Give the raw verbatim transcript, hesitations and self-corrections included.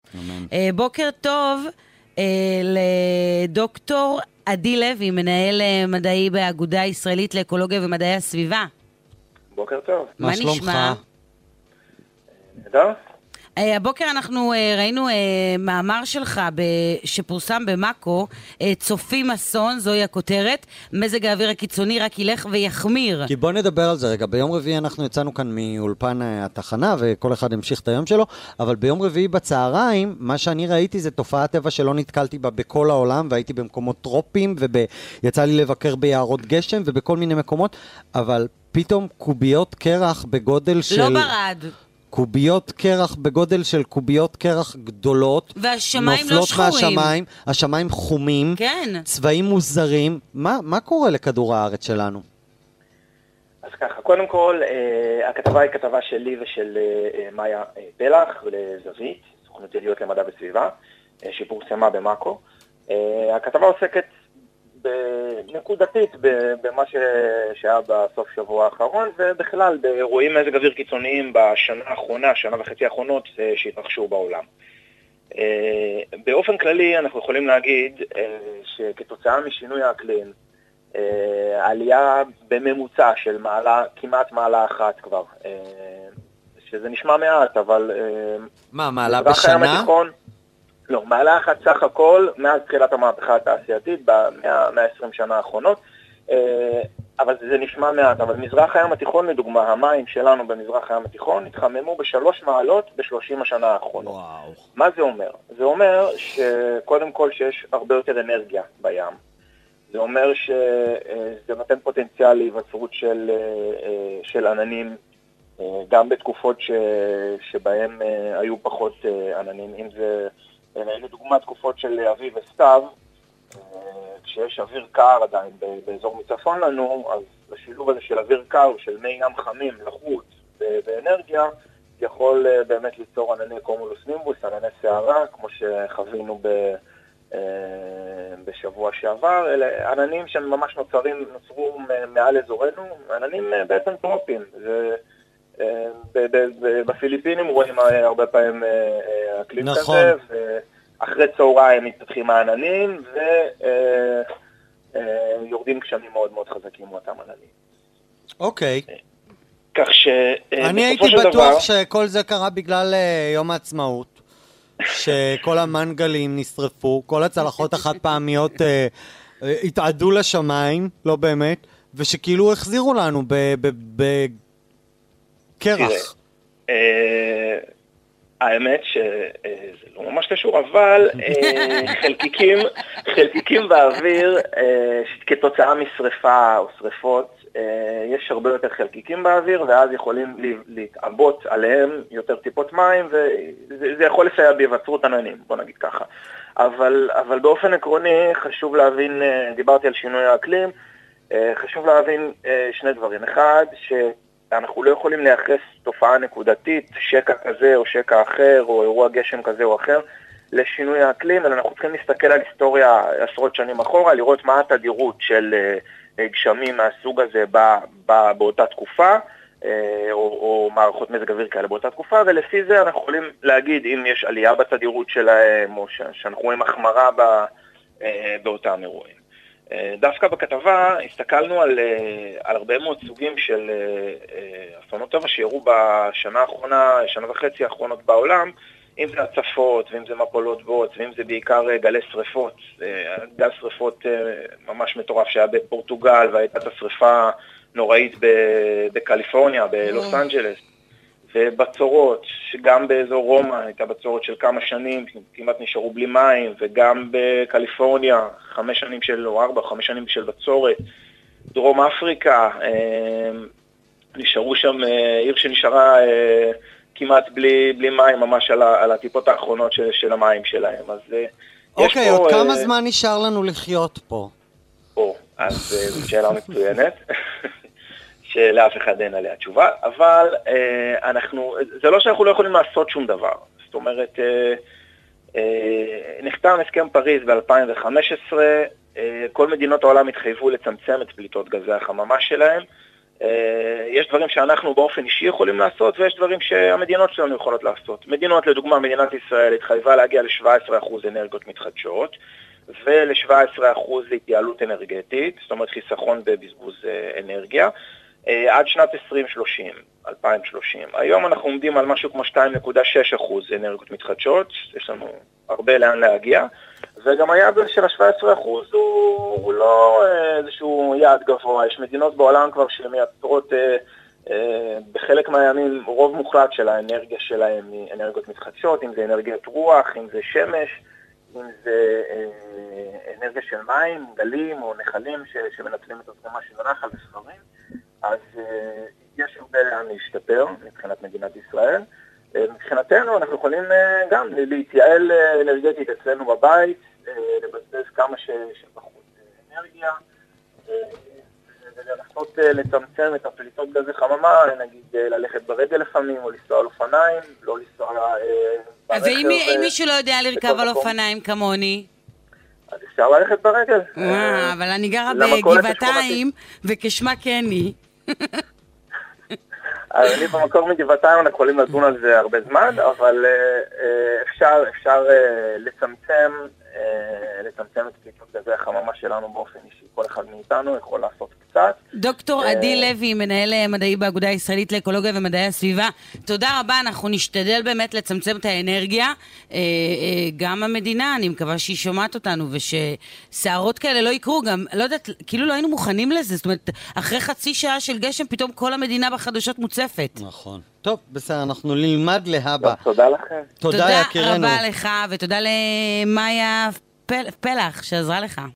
אמן. בוקר טוב לדוקטור עדי לוי, מנהל מדעי באגודה הישראלית לאקולוגיה ומדעי הסביבה. בוקר טוב. מה נשמע? נהדר. הבוקר אנחנו ראינו מאמר שלך שפורסם במאקו, צופים אסון, זוהי הכותרת, מזג האוויר הקיצוני רק ילך ויחמיר. כי בוא נדבר על זה רגע, ביום רביעי אנחנו יצאנו כאן מאולפן התחנה וכל אחד המשיך את היום שלו, אבל ביום רביעי בצהריים, מה שאני ראיתי זה תופעת טבע שלא נתקלתי בה בכל העולם, והייתי במקומות טרופים, ויצא לי לבקר ביערות גשם ובכל מיני מקומות, אבל פתאום קוביות קרח בגודל של... לא ברד. קוביות קרח בגודל של קוביות קרח גדולות, והשמיים לא שחורים. מהשמיים, השמיים חומים, כן. צבעים מוזרים. מה, מה קורה לכדור הארץ שלנו? אז ככה, קודם כל, אה, הכתבה היא כתבה שלי ושל אה, מאיה אה, פלח ולזווית, סוכנות ידיעות למדע וסביבה, אה, שפורסמה במאקו. אה, הכתבה עוסקת נקודתית במה שהיה בסוף שבוע האחרון, ובכלל באירועים מזג אוויר קיצוניים בשנה האחרונה, שנה וחצי האחרונות שהתרחשו בעולם. באופן כללי אנחנו יכולים להגיד שכתוצאה משינוי האקלים, עלייה בממוצע של מעלה, כמעט מעלה אחת כבר, שזה נשמע מעט, אבל... מה, מעלה בשנה? התיכון, לא, מעלה אחת סך הכל מאז תחילת המהפכה התעשייתית ב-מאה ועשרים שנה האחרונות, אבל זה נשמע מעט, אבל מזרח הים התיכון לדוגמה, המים שלנו במזרח הים התיכון התחממו בשלוש מעלות בשלושים השנה האחרונות. וואו. מה זה אומר? זה אומר שקודם כל שיש הרבה יותר אנרגיה בים. זה אומר שזה נותן פוטנציאל להיווצרות של, של עננים, גם בתקופות ש, שבהם היו פחות עננים, אם זה... לדוגמה תקופות של אביב וסתיו, כשיש אוויר קר עדיין באזור מצפון לנו, אז השילוב הזה של אוויר קר, של מי ים חמים, לחות ואנרגיה, יכול באמת ליצור ענני קומולוס נימבוס, ענני שערה, כמו שחווינו ב, בשבוע שעבר. אלה עננים שממש נוצרים, נוצרו מעל אזורנו, עננים בעצם טרופים. זה... בפיליפינים רואים הרבה פעמים אקלים כזה, ואחרי צהריים מתפתחים העננים, ויורדים גשמים מאוד מאוד חזקים מאותם עננים. אוקיי. כך ש... אני הייתי בטוח שכל זה קרה בגלל יום העצמאות, שכל המנגלים נשרפו, כל הצלחות החד פעמיות התעדו לשמיים, לא באמת, ושכאילו החזירו לנו ב... קרח. האמת שזה לא ממש קשור, אבל חלקיקים, חלקיקים באוויר, כתוצאה משריפה או שריפות, יש הרבה יותר חלקיקים באוויר, ואז יכולים להתעבות עליהם יותר טיפות מים, וזה יכול לסייע בהיווצרות עננים, בוא נגיד ככה. אבל, אבל באופן עקרוני חשוב להבין, דיברתי על שינוי האקלים, חשוב להבין שני דברים. אחד, ש... אנחנו לא יכולים לייחס תופעה נקודתית, שקע כזה או שקע אחר, או אירוע גשם כזה או אחר, לשינוי האקלים, אלא אנחנו צריכים להסתכל על היסטוריה עשרות שנים אחורה, לראות מה התדירות של גשמים מהסוג הזה בא, בא באותה תקופה, או, או מערכות מזג אוויר כאלה באותה תקופה, ולפי זה אנחנו יכולים להגיד אם יש עלייה בתדירות שלהם, או שאנחנו רואים החמרה בא, באותם אירועים. דווקא בכתבה הסתכלנו על, על הרבה מאוד סוגים של אסונות טבע שיראו בשנה האחרונה, שנה וחצי האחרונות בעולם, אם זה הצפות, ואם זה מפולות בוץ, ואם זה בעיקר גלי שריפות, גל שריפות ממש מטורף שהיה בפורטוגל, והייתה את השריפה נוראית בקליפורניה, בלוס אנג'לס, ובצורות, שגם באזור רומא הייתה בצורת של כמה שנים, כמעט נשארו בלי מים, וגם בקליפורניה, חמש שנים של, או ארבע, חמש שנים של בצורת, דרום אפריקה, אה, נשארו שם, אה, עיר שנשארה אה, כמעט בלי, בלי מים, ממש על, ה, על הטיפות האחרונות של, של המים שלהם. אז אה, אוקיי, יש פה, עוד כמה אה, זמן נשאר לנו לחיות פה? או, אז אה, זו שאלה מצוינת. שלאף אחד אין עליה תשובה, אבל אה, אנחנו, זה לא שאנחנו לא יכולים לעשות שום דבר. זאת אומרת, אה, אה, נחתם הסכם פריז ב-אלפיים וחמש עשרה, אה, כל מדינות העולם התחייבו לצמצם את פליטות גזי החממה שלהם, יש דברים שאנחנו באופן אישי יכולים לעשות, ויש דברים שהמדינות שלנו יכולות לעשות. מדינות, לדוגמה, מדינת ישראל התחייבה להגיע ל-שבע עשרה אחוז אנרגיות מתחדשות, ול-שבע עשרה אחוז להתייעלות אנרגטית, זאת אומרת חיסכון בבזבוז אנרגיה, עד שנת עשרים שלושים, אלפיים שלושים. היום אנחנו עומדים על משהו כמו שתיים נקודה שש אחוז אנרגיות מתחדשות, יש לנו הרבה לאן להגיע, וגם היעד של ה-שבע עשרה אחוז הוא, הוא לא איזשהו יעד גבוה. יש מדינות בעולם כבר שמייצרות אה, אה, בחלק מהימים רוב מוחלט של האנרגיה שלהם מאנרגיות מתחדשות, אם זה אנרגיית רוח, אם זה שמש, אם זה אה, אנרגיה של מים, גלים או נחלים ש, שמנצלים את הזרמה של נחל וספרים. אז אה, יש הרבה לאן להשתפר מבחינת מדינת ישראל. מבחינתנו אנחנו יכולים גם להתייעל אנרגטית אצלנו בבית, לבזבז כמה שפחות אנרגיה, ולנסות לצמצם את הפליטות גזי חממה, נגיד ללכת ברגל לפעמים, או לנסוע על אופניים, לא לנסוע ברכב. ואם מישהו לא יודע לרכב על אופניים כמוני? אז אפשר ללכת ברגל. אבל אני גרה בגבעתיים, וכשמה כן היא. אני במקור מגבעתיים, אנחנו יכולים לדון על זה הרבה זמן, אבל אפשר, אפשר לצמצם, לצמצם את פליטות גזי החממה שלנו באופן אישי. כל אחד מאיתנו יכול לעשות קצת. דוקטור עדי לוי, מנהל מדעי באגודה הישראלית לאקולוגיה ומדעי הסביבה, תודה רבה, אנחנו נשתדל באמת לצמצם את האנרגיה, גם המדינה, אני מקווה שהיא שומעת אותנו, ושסערות כאלה לא יקרו, גם, לא יודעת, כאילו לא היינו מוכנים לזה, זאת אומרת, אחרי חצי שעה של גשם, פתאום כל המדינה בחדשות מוצפת. נכון. טוב, בסדר, אנחנו נלמד להבא. תודה לכם. תודה, יקירנו. תודה רבה לך, ותודה למאיה פלח שעזרה לך.